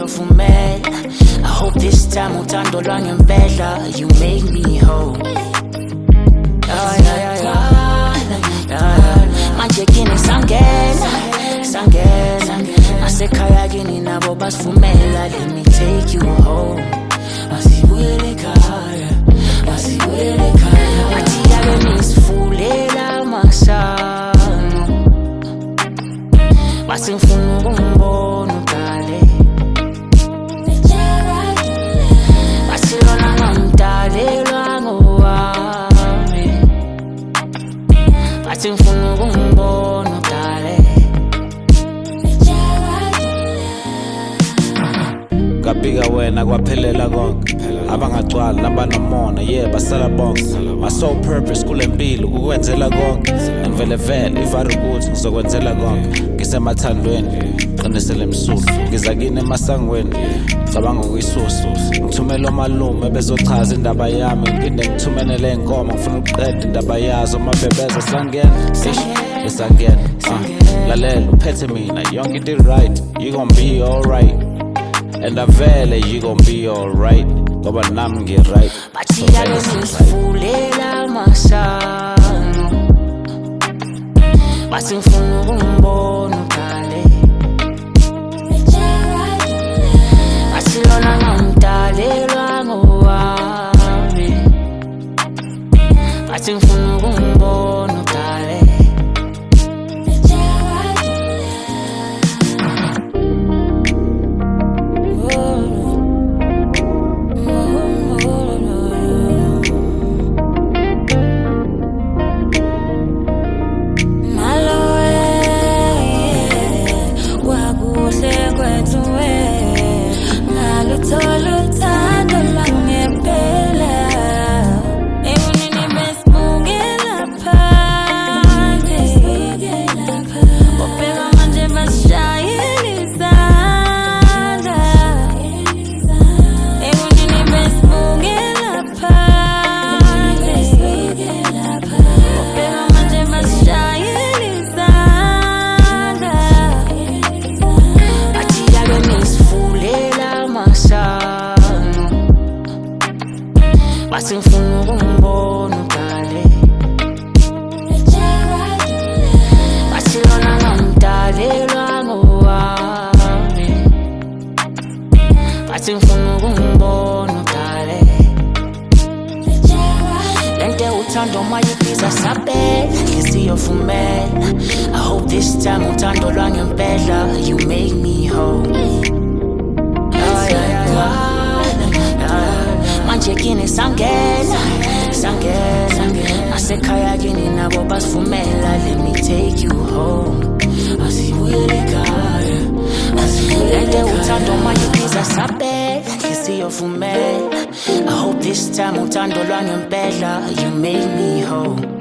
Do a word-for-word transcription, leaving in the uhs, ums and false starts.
siyovumela. I hope this time uthando lwangempela you make me whole. Yeah, yeah, yeah, yeah. Manje kini sangena, sangena. Nasekhaya kini nabo basivumela. Let me take you home. Asibuyele ekhaya, asibuyele ekhaya. Athi ake nisifulela masango, basi ngifuna ukumbona uqale. Basi lona ngamdalelwa ngowami, basi ngifuna ukumbona uqale. Kapika wena kwaphelela konke, abangagcwali nabanomona yeah basala bonke. My sole purpose kule mpilo kukwenzela konke, ngivele vele ivara ukuthi ngizokwenzela konke. Ngisemathandweni qinisele emsulwa, ngiza kini emasangweni cabanga ukuyisusa. Ngithumela omalume bezochaza indaba yami, ngiphinde ngithumenele inkomo ngifuna ukuqeda indaba yazo. Mabebeza sangena esangena, lalela uphethe mina yonke into right, you gon' be alright. And avele you gon' be alright, ngoba nami ngi-right. Bathi ake nisifulela masango, basi ngifuna ukumbona uqale. Basi lona ngamdalelwa ngowami, basi ngifuna ukumbona uqale. Basi ngifuna ukumbona uqale. Basi lona ngamdalelwa ngowami, basi ngifuna ukumbona uqale. Lente uthando mayibiza sabela, ngisiyovumela. I hope this time uthando lwangempela you make me whole. Manje kini sangena, sangena. Nasekhaya kini nabo basivumela. Let me take you home. Asibuyele ekhaya, asibuyele. Lente uthando mayibiza sabela, ngisiyovumela. I hope this time uthando lwangempela you make me whole.